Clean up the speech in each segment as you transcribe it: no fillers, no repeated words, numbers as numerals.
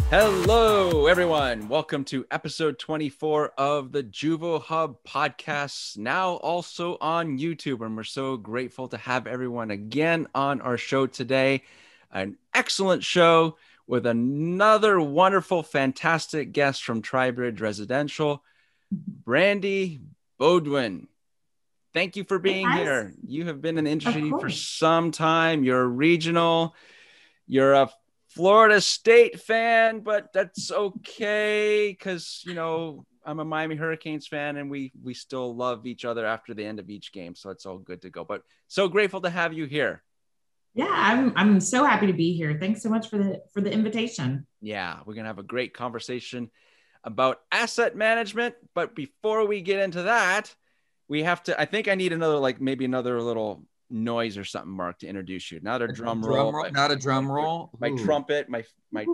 Hello, everyone. Welcome to episode 24 of the Juvo Hub podcast, now also on YouTube. And we're so grateful to have everyone again on our show today. An excellent show with another wonderful, fantastic guest from Tribridge Residential, Brandy Beaudoin. Thank you for being here. You have been in the industry for some time. You're a regional. You're a Florida State fan, but that's okay because, you know, I'm a Miami Hurricanes fan and we still love each other after the end of each game. So it's all good to go. But so grateful to have you here. Yeah, I'm so happy to be here. Thanks so much for the invitation. Yeah, we're going to have a great conversation about asset management. But before we get into that, we have to, I think I need maybe another little noise or something, Mark, to introduce you. Not a drum roll. Not a drum roll. My trumpet, my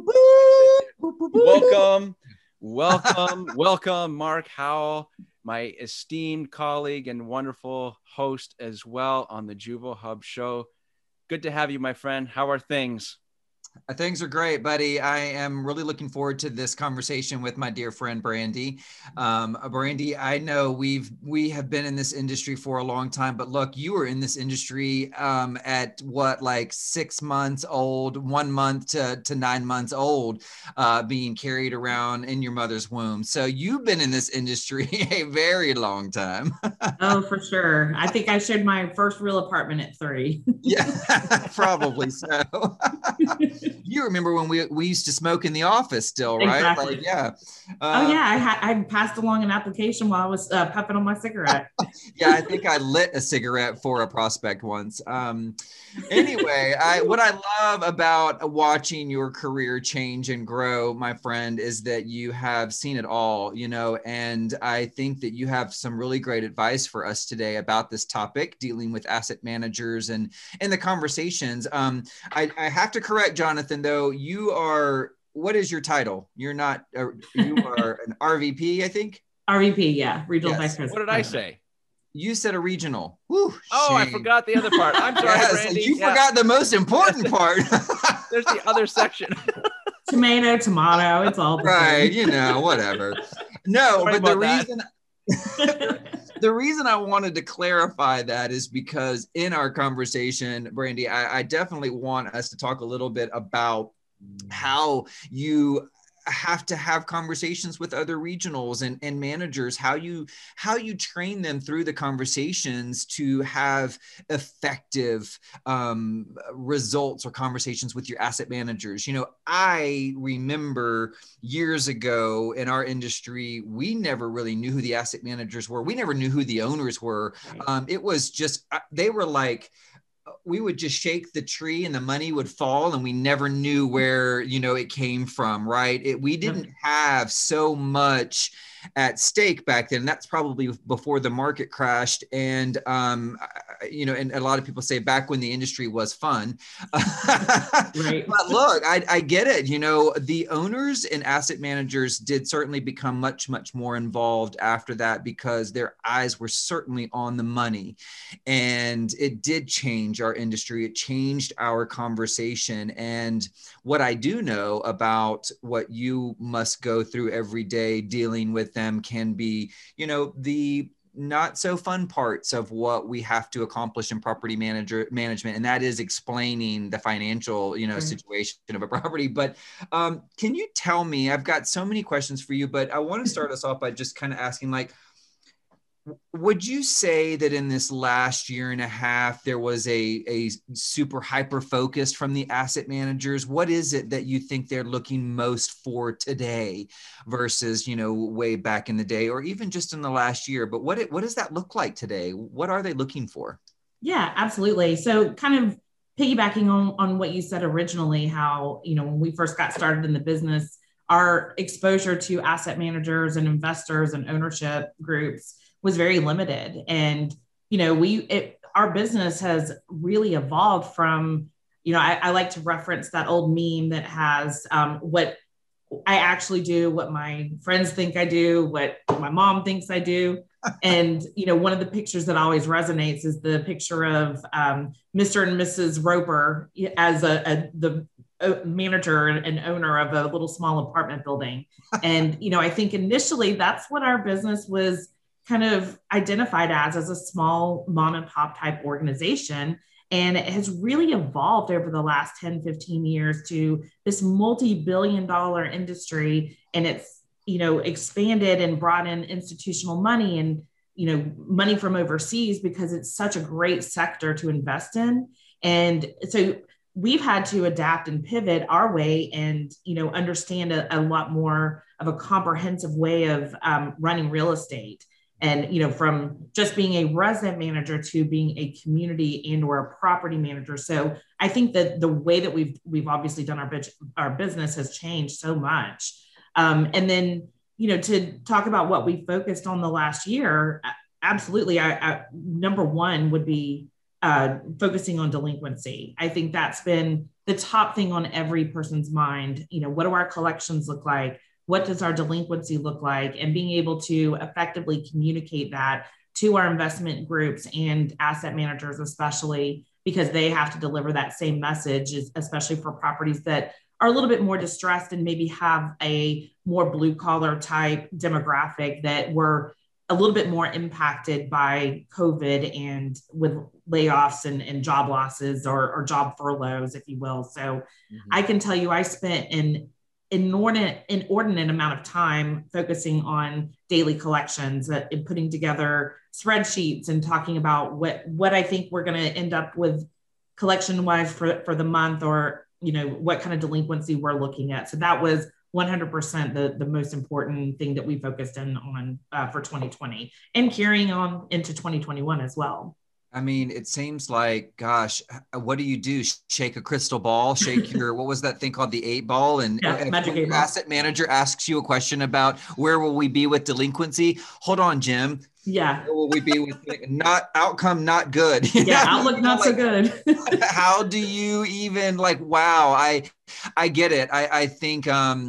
welcome, Mark Howell, my esteemed colleague and wonderful host as well on the Juvo Hub show. Good to have you, my friend. How are things? Things are great, buddy. I am really looking forward to this conversation with my dear friend Brandy. Brandy, I know we have been in this industry for a long time, but look, you were in this industry at what, like 6 months old, 1 month to 9 months old, being carried around in your mother's womb. So you've been in this industry a very long time. Oh, for sure. I think I shared my first real apartment at 3. Yeah, probably so. You remember when we used to smoke in the office still, right? Exactly. Like, yeah. I passed along an application while I was puffing on my cigarette. Yeah, I think I lit a cigarette for a prospect once. Anyway, what I love about watching your career change and grow, my friend, is that you have seen it all, you know, and I think that you have some really great advice for us today about this topic, dealing with asset managers and the conversations. I have to correct Jonathan, though. What is your title? You are an RVP, I think. RVP, yeah, regional vice president. What did I say? You said a regional. Whew, I forgot the other part. I'm sorry, yes, Brandy. You forgot the most important part. There's the other section. Tomato, it's all the right. same. You know, whatever. No, sorry, but the reason I wanted to clarify that is because in our conversation, Brandy, I definitely want us to talk a little bit about how you have to have conversations with other regionals and managers, how you train them through the conversations to have effective results or conversations with your asset managers. You know, I remember years ago in our industry, we never really knew who the asset managers were. We never knew who the owners were. It was just, they were like, we would just shake the tree and the money would fall and we never knew where, you know, it came from, right? We didn't have so much at stake back then. That's probably before the market crashed. And, you know, and a lot of people say back when the industry was fun. Right. But look, I get it. You know, the owners and asset managers did certainly become much, much more involved after that because their eyes were certainly on the money. And it did change our industry. It changed our conversation. And what I do know about what you must go through every day dealing with them can be, you know, the not so fun parts of what we have to accomplish in property management. And that is explaining the financial, you know, situation of a property. But can you tell me, I've got so many questions for you, but I want to start us off by just kind of asking, like, would you say that in this last year and a half, there was a super hyper focused from the asset managers? What is it that you think they're looking most for today versus, you know, way back in the day, or even just in the last year? But what does that look like today? What are they looking for? Yeah, absolutely. So kind of piggybacking on what you said originally, how, you know, when we first got started in the business, our exposure to asset managers and investors and ownership groups was very limited. And, you know, our business has really evolved from, you know, I like to reference that old meme that has what I actually do, what my friends think I do, what my mom thinks I do. And, you know, one of the pictures that always resonates is the picture of Mr. and Mrs. Roper as the manager and owner of a little small apartment building. And, I think initially that's what our business was kind of identified as a small mom and pop type organization. And it has really evolved over the last 10, 15 years to this multi-billion-dollar industry. And it's, expanded and brought in institutional money and, money from overseas because it's such a great sector to invest in. And so we've had to adapt and pivot our way and, understand a lot more of a comprehensive way of running real estate. And, from just being a resident manager to being a community and or a property manager. So I think that the way that we've obviously done our business has changed so much. And then, to talk about what we focused on the last year, absolutely. I number one would be focusing on delinquency. I think that's been the top thing on every person's mind. What do our collections look like? What does our delinquency look like? And being able to effectively communicate that to our investment groups and asset managers, especially because they have to deliver that same message, especially for properties that are a little bit more distressed and maybe have a more blue collar type demographic that were a little bit more impacted by COVID and with layoffs and job losses or job furloughs, if you will. So I can tell you, I spent an inordinate amount of time focusing on daily collections and putting together spreadsheets and talking about what I think we're going to end up with collection wise for the month, or, what kind of delinquency we're looking at. So that was 100% the most important thing that we focused in on for 2020 and carrying on into 2021 as well. I mean, it seems like, gosh, what do you do? Shake a crystal ball, shake your, what was that thing called? The 8 ball. And magic 8 ball. Asset manager asks you a question about where will we be with delinquency? Hold on, Jim. Yeah. Where will we be with outcome not good? Yeah, outlook not so good. How do you even wow, I get it. I think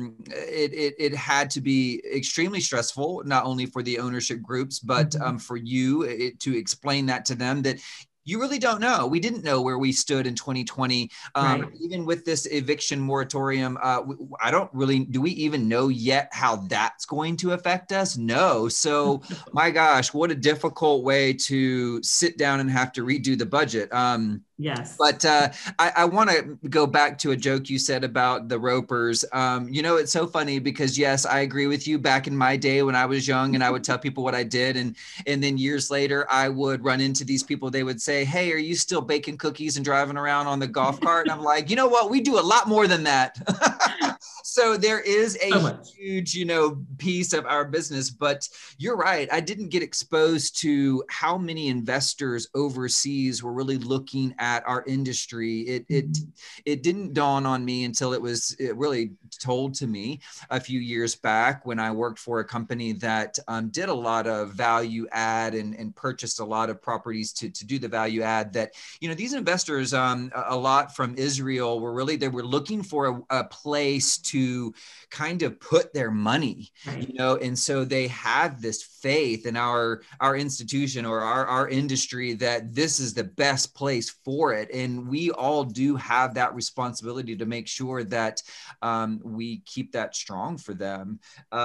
it had to be extremely stressful, not only for the ownership groups, but for you to explain that to them that you really don't know. We didn't know where we stood in 2020. Right. Even with this eviction moratorium, do we even know yet how that's going to affect us? No. So my gosh, what a difficult way to sit down and have to redo the budget. Yes. But I want to go back to a joke you said about the ropers. It's so funny because, yes, I agree with you. Back in my day when I was young and I would tell people what I did. And then years later, I would run into these people. They would say, hey, are you still baking cookies and driving around on the golf cart? And I'm like, you know what? We do a lot more than that. So there is a huge, piece of our business, but you're right. I didn't get exposed to how many investors overseas were really looking at our industry. It didn't dawn on me until it was really told to me a few years back when I worked for a company that did a lot of value add and purchased a lot of properties to do the value add, that, these investors, a lot from Israel they were looking for a place to kind of put their money, and so they have this faith in our institution or our industry that this is the best place for it. And we all do have that responsibility to make sure that we keep that strong for them.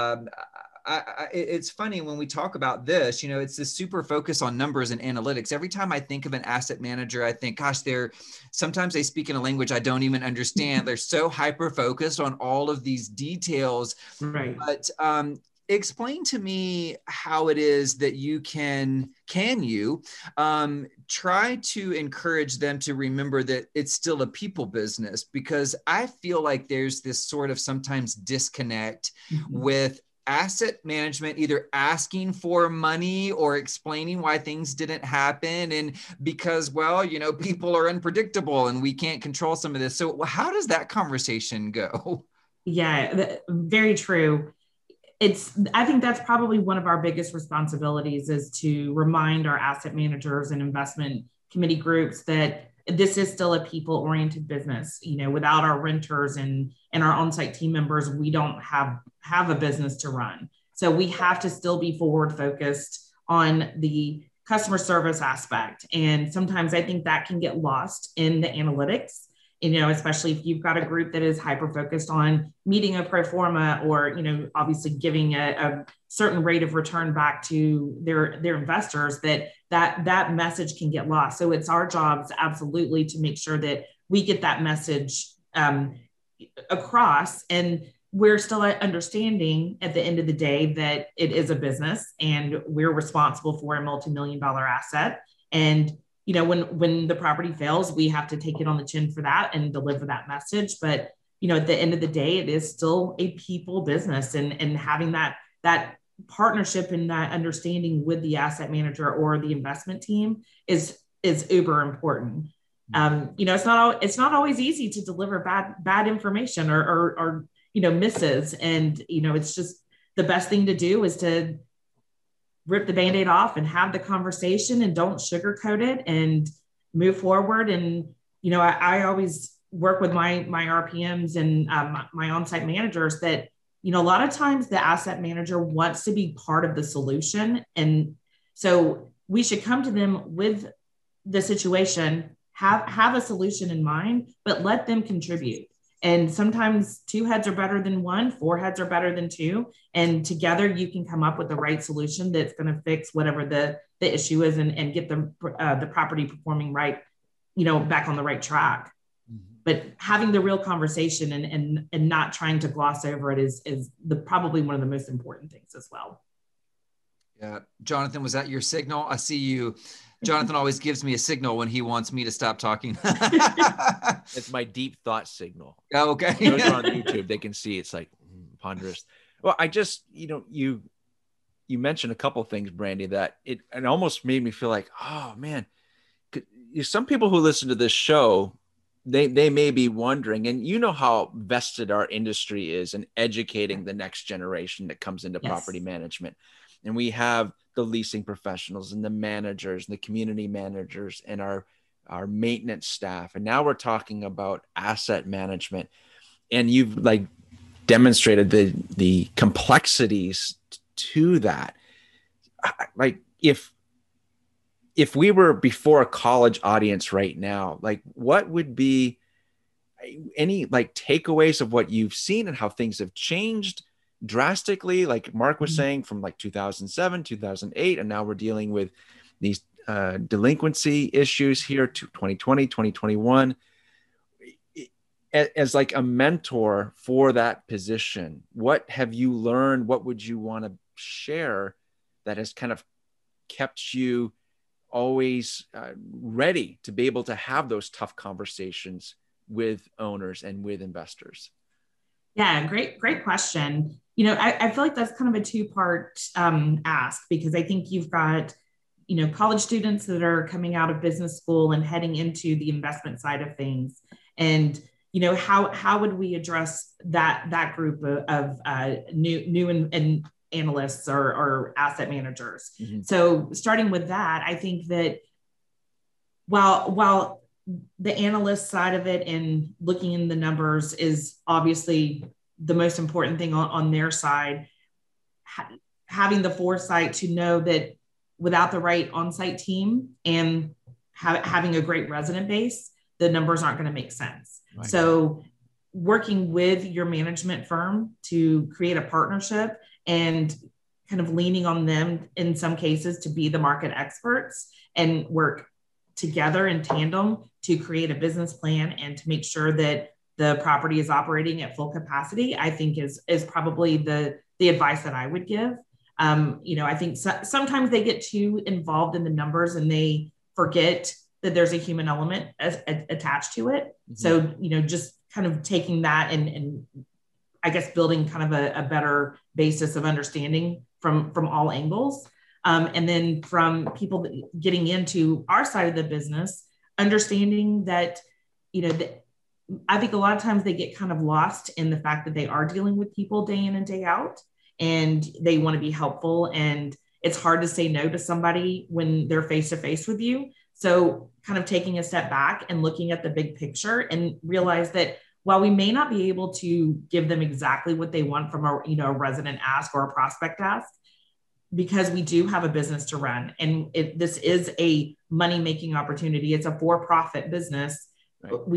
It's funny when we talk about this, it's this super focus on numbers and analytics. Every time I think of an asset manager, I think, gosh, sometimes they speak in a language I don't even understand. They're so hyper focused on all of these details. Right. But explain to me how it is that you can you try to encourage them to remember that it's still a people business, because I feel like there's this sort of sometimes disconnect with asset management, either asking for money or explaining why things didn't happen. And because, people are unpredictable and we can't control some of this. So how does that conversation go? Yeah, very true. I think that's probably one of our biggest responsibilities, is to remind our asset managers and investment committee groups that this is still a people-oriented business. Without our renters and our on-site team members, we don't have a business to run. So we have to still be forward-focused on the customer service aspect. And sometimes I think that can get lost in the analytics. especially if you've got a group that is hyper focused on meeting a pro forma or, obviously giving a certain rate of return back to their investors, that message can get lost. So it's our jobs absolutely to make sure that we get that message across, and we're still understanding at the end of the day that it is a business and we're responsible for a multi-million-dollar asset. And, when the property fails, we have to take it on the chin for that and deliver that message. But, at the end of the day, it is still a people business, and having that partnership and that understanding with the asset manager or the investment team is uber important. It's not always easy to deliver bad information or misses. And, it's just the best thing to do is to rip the Band-Aid off and have the conversation and don't sugarcoat it and move forward. And, I always work with my RPMs and my on-site managers that, a lot of times the asset manager wants to be part of the solution. And so we should come to them with the situation, have a solution in mind, but let them contribute. And sometimes 2 heads are better than 1, 4 heads are better than 2. And together you can come up with the right solution that's going to fix whatever the issue is and get the property performing right, back on the right track. But having the real conversation and not trying to gloss over it is probably one of the most important things as well. Yeah. Jonathan, was that your signal? I see you. Jonathan always gives me a signal when he wants me to stop talking. It's my deep thought signal. Oh, okay. Those are on YouTube. They can see it's like ponderous. Well, I just, you mentioned a couple of things, Brandy, that it almost made me feel like, oh man, some people who listen to this show, they may be wondering, and how vested our industry is in educating the next generation that comes into property management. And we have the leasing professionals and the managers and the community managers and our maintenance staff. And now we're talking about asset management. And you've demonstrated the complexities to that. Like if we were before a college audience right now, what would be any takeaways of what you've seen and how things have changed drastically, like Mark was saying, from 2007, 2008, and now we're dealing with these delinquency issues here to 2020, 2021. As a mentor for that position, what have you learned? What would you want to share that has kind of kept you always ready to be able to have those tough conversations with owners and with investors? Yeah, great question. I feel like that's kind of a 2-part ask, because I think you've got, college students that are coming out of business school and heading into the investment side of things. And, how would we address that group of new and analysts or asset managers? Mm-hmm. So starting with that, I think that while the analyst side of it and looking in the numbers is obviously the most important thing on their side, having the foresight to know that without the right on-site team and having a great resident base, the numbers aren't going to make sense. Right. So working with your management firm to create a partnership and kind of leaning on them in some cases to be the market experts and work together in tandem to create a business plan and to make sure that the property is operating at full capacity, I think is probably the advice that I would give. I think sometimes they get too involved in the numbers and they forget that there's a human element attached to it. Mm-hmm. So, just kind of taking that and I guess building kind of a better basis of understanding from all angles. And then from people getting into our side of the business, understanding that, I think a lot of times they get kind of lost in the fact that they are dealing with people day in and day out, and they want to be helpful. And it's hard to say no to somebody when they're face to face with you. So kind of taking a step back and looking at the big picture and realize that while we may not be able to give them exactly what they want from a resident ask or a prospect ask, because we do have a business to run and this is a money-making opportunity. It's a for-profit business. Right.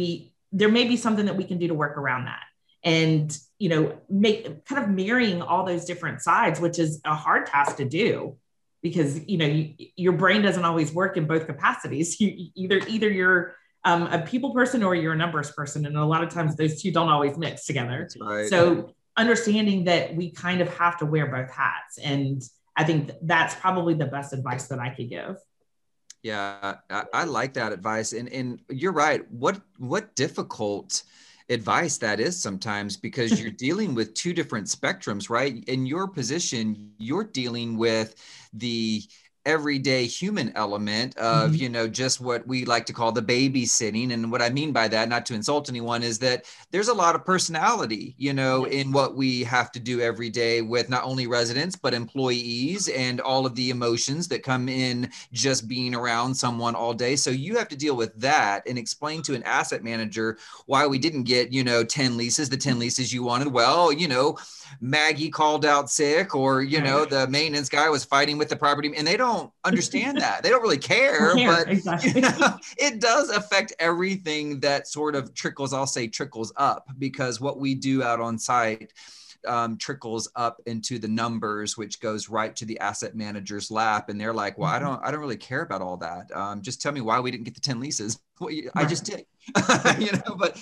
there may be something that we can do to work around that. And, make kind of marrying all those different sides, which is a hard task to do because, your brain doesn't always work in both capacities. Either you're a people person or you're a numbers person. And a lot of times those two don't always mix together. That's right. So understanding that we kind of have to wear both hats. And I think that's probably the best advice that I could give. Yeah, I like that advice. And you're right. What difficult advice that is sometimes, because you're dealing with two different spectrums, right? In your position, you're dealing with the everyday human element of, just what we like to call the babysitting. And what I mean by that, not to insult anyone, is that there's a lot of personality, in what we have to do every day with not only residents, but employees and all of the emotions that come in just being around someone all day. So you have to deal with that and explain to an asset manager why we didn't get, 10 leases, the 10 leases you wanted. Well, Maggie called out sick, or, the maintenance guy was fighting with the property, and they don't understand that. They don't really care, but exactly. It does affect everything that sort of trickles up, because what we do out on site trickles up into the numbers, which goes right to the asset manager's lap. And they're like, well, I don't really care about all that. Just tell me why we didn't get the 10 leases. Well, I just did, but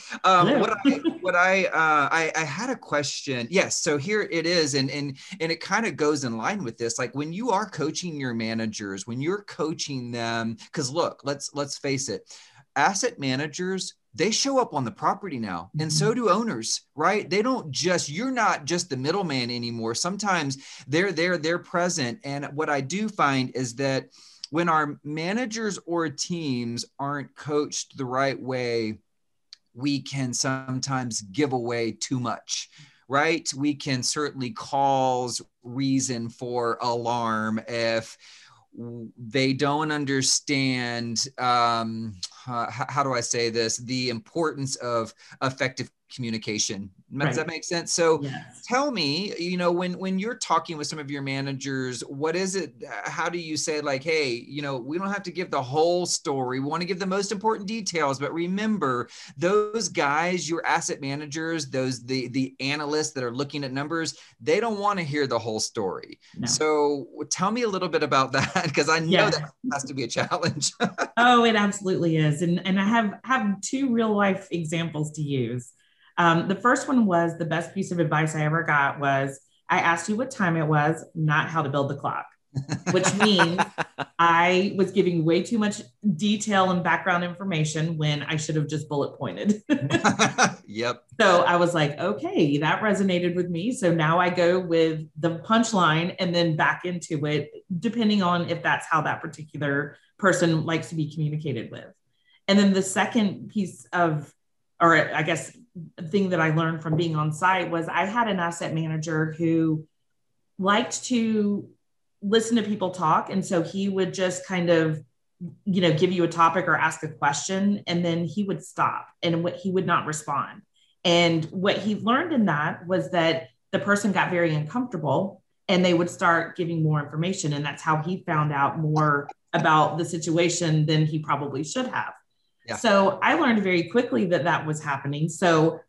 I had a question. Yes. So here it is. And it kind of goes in line with this. Like when you are coaching your managers, when you're coaching them, because look, let's face it, asset managers, they show up on the property now, and so do owners, right? You're not just the middleman anymore. Sometimes they're present. And what I do find is that when our managers or teams aren't coached the right way, we can sometimes give away too much, right? We can certainly cause reason for alarm if they don't understand, how do I say this, the importance of effective communication. Does that make sense? So yes. Tell me, when you're talking with some of your managers, what is it, how do you say like, hey, we don't have to give the whole story. We want to give the most important details, but remember those guys, your asset managers, the analysts that are looking at numbers, they don't want to hear the whole story. No. So tell me a little bit about that, because I know that has to be a challenge. Oh, it absolutely is. And I have two real life examples to use. The first one was the best piece of advice I ever got was, I asked you what time it was, not how to build the clock, which means I was giving way too much detail and background information when I should have just bullet pointed. Yep. So I was like, okay, that resonated with me. So now I go with the punchline and then back into it, depending on if that's how that particular person likes to be communicated with. And then the second piece of, or I guess, thing that I learned from being on site was I had an asset manager who liked to listen to people talk. And so he would just kind of, give you a topic or ask a question, and then he would stop and he would not respond. And what he learned in that was that the person got very uncomfortable and they would start giving more information. And that's how he found out more about the situation than he probably should have. Yeah. So I learned very quickly that was happening. So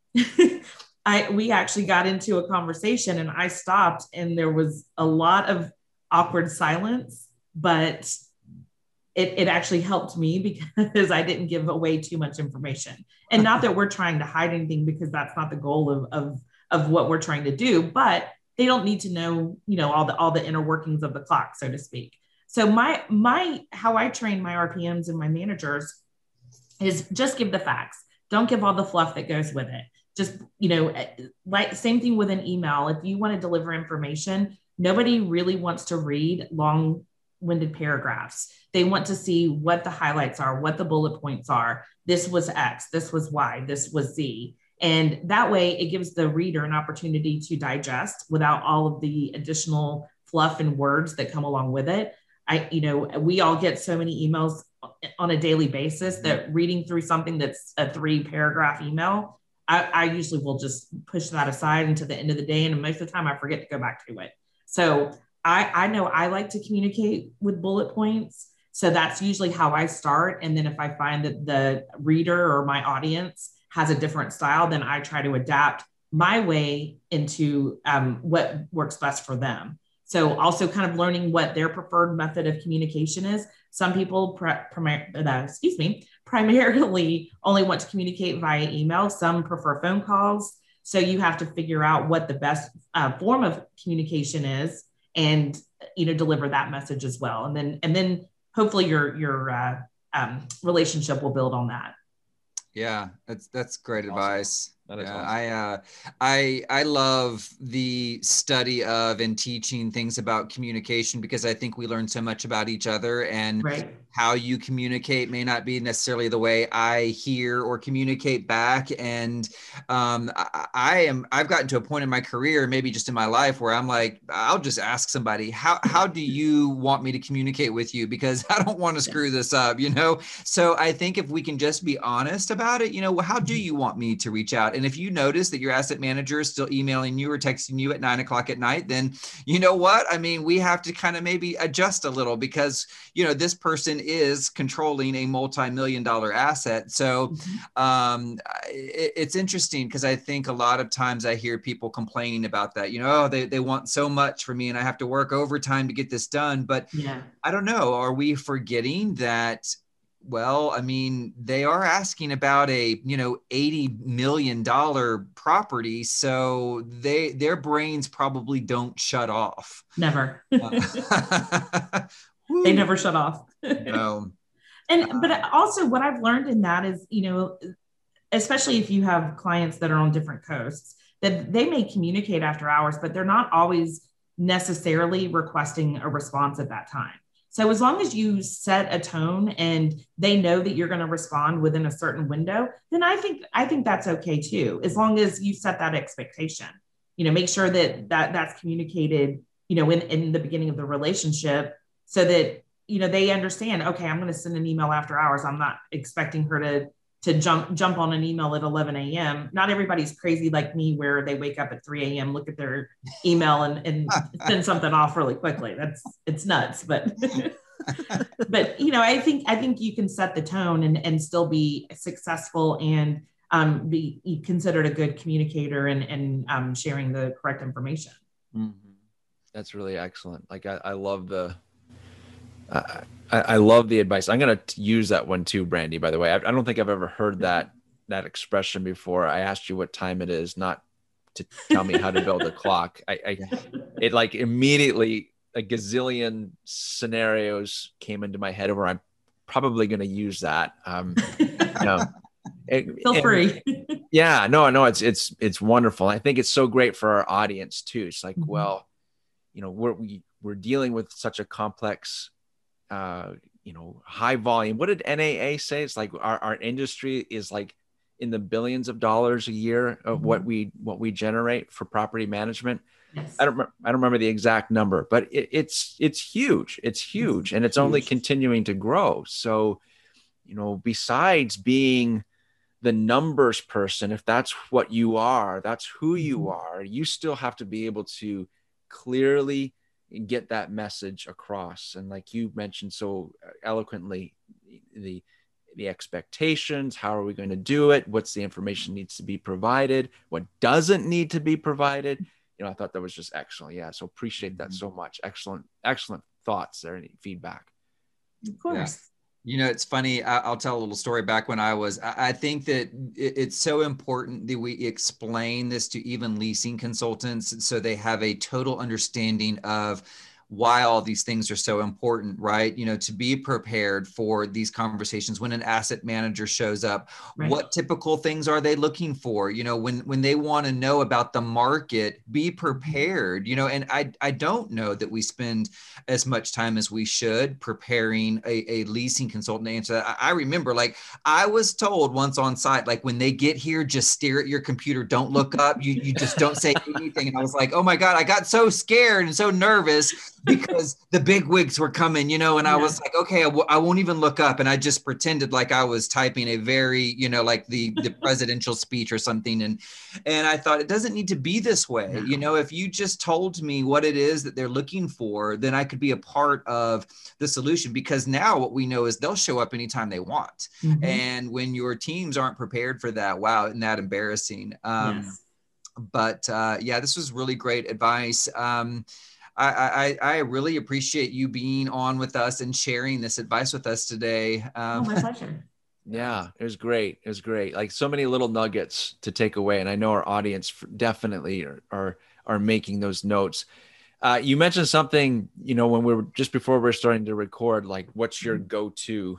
we actually got into a conversation and I stopped, and there was a lot of awkward silence, but it actually helped me because I didn't give away too much information. And not that we're trying to hide anything, because that's not the goal of what we're trying to do, but they don't need to know, all the inner workings of the clock, so to speak. So how I train my RPMs and my managers is just give the facts. Don't give all the fluff that goes with it. Just, like same thing with an email. If you want to deliver information, nobody really wants to read long-winded paragraphs. They want to see what the highlights are, what the bullet points are. This was X, this was Y, this was Z. And that way it gives the reader an opportunity to digest without all of the additional fluff and words that come along with it. We all get so many emails on a daily basis that reading through something that's a 3-paragraph email, I usually will just push that aside until the end of the day. And most of the time I forget to go back to it. So I know I like to communicate with bullet points. So that's usually how I start. And then if I find that the reader or my audience has a different style, then I try to adapt my way into what works best for them. So also kind of learning what their preferred method of communication is. Some people primarily only want to communicate via email. Some prefer phone calls. So you have to figure out what the best form of communication is, and deliver that message as well. And then hopefully your relationship will build on that. Yeah, that's great awesome advice. That is Yeah, awesome. I love the study of and teaching things about communication, because I think we learn so much about each other, and Right. how you communicate may not be necessarily the way I hear or communicate back. And I've gotten to a point in my career, maybe just in my life, where I'm like, I'll just ask somebody, how do you want me to communicate with you? Because I don't want to screw this up, So I think if we can just be honest about it, how do you want me to reach out? And if you notice that your asset manager is still emailing you or texting you at 9:00 at night, then you know what? I mean, we have to kind of maybe adjust a little, because, this person is controlling a multi-million-dollar asset. So it's interesting, because I think a lot of times I hear people complaining about that, they want so much from me and I have to work overtime to get this done. But Yeah. I don't know, are we forgetting that? Well, I mean, they are asking about a, $80 million property. So their brains probably don't shut off. Never. Woo. They never shut off. No. But also what I've learned in that is, especially if you have clients that are on different coasts, that they may communicate after hours, but they're not always necessarily requesting a response at that time. So as long as you set a tone and they know that you're going to respond within a certain window, then I think that's okay too. As long as you set that expectation, make sure that's communicated, in the beginning of the relationship, so that, they understand, okay, I'm going to send an email after hours. I'm not expecting her to jump on an email at 11 a.m. Not everybody's crazy like me, where they wake up at 3 a.m., look at their email and send something off really quickly. It's nuts. But, I think you can set the tone and still be successful and be considered a good communicator and sharing the correct information. Mm-hmm. That's really excellent. Like I love I love the advice. I'm going to use that one too, Brandy, by the way. I don't think I've ever heard that expression before. I asked you what time it is, not to tell me how to build a clock. It like immediately a gazillion scenarios came into my head where I'm probably going to use that. Feel free. Yeah, no, it's wonderful. I think it's so great for our audience too. It's like, well, we're dealing with such a complex, high volume. What did NAA say? It's like our industry is like in the billions of dollars a year of what we generate for property management. Yes. I don't remember the exact number, but it's huge. It's huge, and it's only continuing to grow. So, besides being the numbers person, if that's what you are, that's who you are, you still have to be able to clearly get that message across. And like you mentioned so eloquently, the expectations, how are we going to do it? What's the information needs to be provided? What doesn't need to be provided? I thought that was just excellent. Yeah. So appreciate that so much. Excellent thoughts there. Any feedback? Of course. Yeah. It's funny. I'll tell a little story. Back when I think that it's so important that we explain this to even leasing consultants, so they have a total understanding of why all these things are so important, right? To be prepared for these conversations when an asset manager shows up. Right. What typical things are they looking for? When they want to know about the market, be prepared, and I don't know that we spend as much time as we should preparing a leasing consultant to answer that. I remember, like, I was told once on site, like, when they get here, just stare at your computer, don't look up, you just don't say anything. And I was like, oh my God, I got so scared and so nervous. because the big wigs were coming, you know, and I was like, okay, I won't even look up. And I just pretended like I was typing a very, you know, like the presidential speech or something. And I thought it doesn't need to be this way. You know, if you just told me what it is that they're looking for, then I could be a part of the solution, because now what we know is they'll show up anytime they want. And when your teams aren't prepared for that, wow, isn't that embarrassing? But yeah, this was really great advice. I really appreciate you being on with us and sharing this advice with us today. My pleasure. Yeah, it was great. It was great. Like so many little nuggets to take away. And I know our audience definitely are making those notes. You mentioned something, you know, when we were just before we were starting to record, like what's your go-to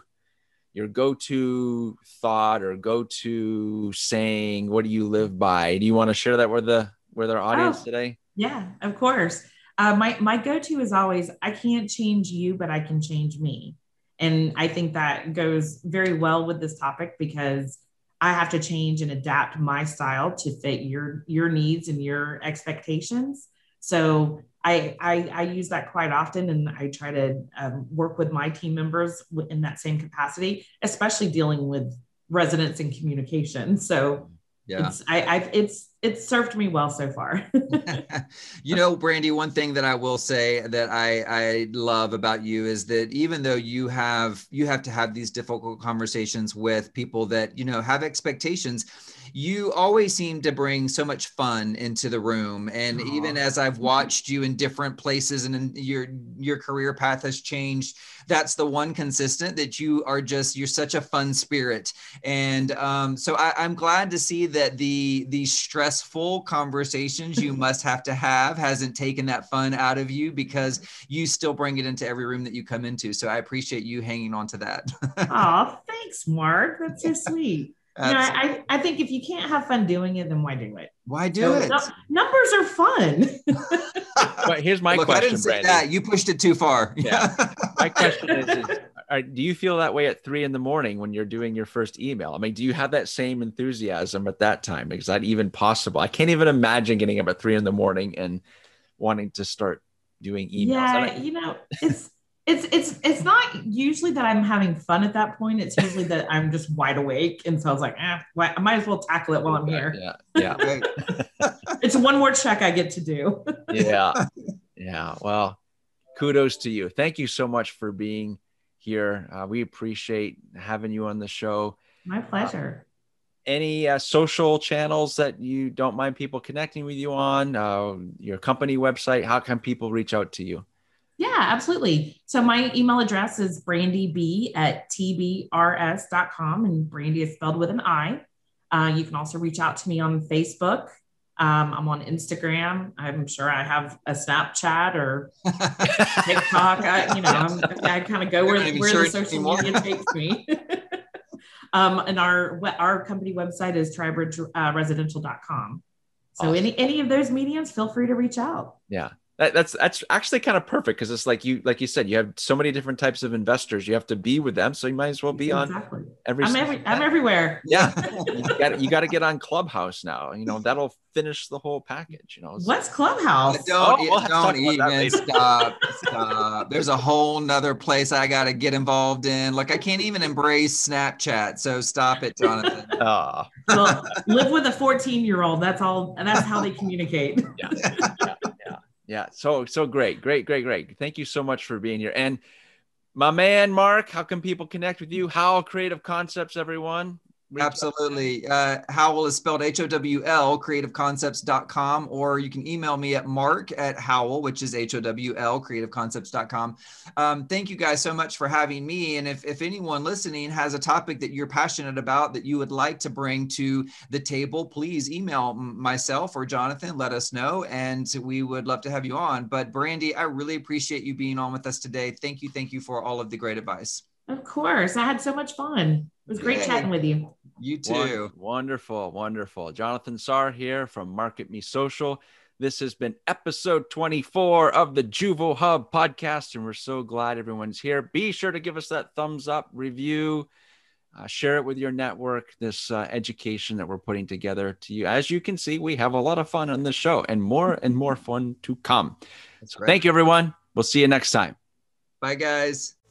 thought or go-to saying? What do you live by? Do you want to share that with our audience today? Yeah, of course. My go-to is always, I can't change you, but I can change me. And I think that goes very well with this topic, because I have to change and adapt my style to fit your needs and your expectations. So I use that quite often, and I try to work with my team members in that same capacity, especially dealing with residents and communication. So yeah, it's served me well so far. You know, Brandy, one thing that I will say that I love about you is that even though you have to have these difficult conversations with people that, you know, have expectations, you always seem to bring so much fun into the room. And even as I've watched you in different places and your career path has changed, that's the one consistent, that you're such a fun spirit. And so I'm glad to see that the stressful conversations you must have to have hasn't taken that fun out of you, because you still bring it into every room that you come into. So I appreciate you hanging on to that. Oh, thanks, Mark. That's so sweet. You know, I think if you can't have fun doing it, then why do it? Why do it? Numbers are fun. But here's my question, I didn't say Brandy. that. You pushed it too far. Yeah. My question is do you feel that way at 3 a.m. when you're doing your first email? I mean, do you have that same enthusiasm at that time? Is that even possible? I can't even imagine getting up at 3 a.m. and wanting to start doing emails. Yeah, you know, it's not usually that I'm having fun at that point. It's usually that I'm just wide awake. And so I was like, I might as well tackle it while I'm here. Yeah. It's one more check I get to do. Yeah. Well, kudos to you. Thank you so much for being here. We appreciate having you on the show. My pleasure. Any social channels that you don't mind people connecting with you on? Your company website? How can people reach out to you? Yeah, absolutely. So my email address is brandyb@tbrs.com, and Brandy is spelled with an I. You can also reach out to me on Facebook. I'm on Instagram. I'm sure I have a Snapchat or TikTok. I kind of go where the social media takes me. And our company website is tribridgeresidential.com. So awesome. Any of those mediums, feel free to reach out. Yeah. That's actually kind of perfect, because it's like you said, you have so many different types of investors. You have to be with them, so you might as well be on every. I'm everywhere. Yeah, you got to get on Clubhouse now. You know, that'll finish the whole package. You know, what's Clubhouse? Don't even stop. There's a whole nother place I got to get involved in. Look, I can't even embrace Snapchat, so stop it, Jonathan. Well, live with a 14-year-old. That's all, and that's how they communicate. Yeah. So great. Thank you so much for being here. And my man, Mark, how can people connect with you? Howell Creative Concepts, everyone. Absolutely. Howell is spelled H-O-W-L, creativeconcepts.com, or you can email me at mark@Howell, which is H-O-W-L, creativeconcepts.com. Thank you guys so much for having me. And if anyone listening has a topic that you're passionate about that you would like to bring to the table, please email myself or Jonathan, let us know, and we would love to have you on. But Brandy, I really appreciate you being on with us today. Thank you for all of the great advice. Of course. I had so much fun. It was great chatting with you. You too. Wonderful. Jonathan Sarr here from Market Me Social. This has been episode 24 of the Juvo Hub podcast, and we're so glad everyone's here. Be sure to give us that thumbs up, review, share it with your network, this education that we're putting together to you. As you can see, we have a lot of fun on this show, and more fun to come. So thank you, everyone. We'll see you next time. Bye, guys.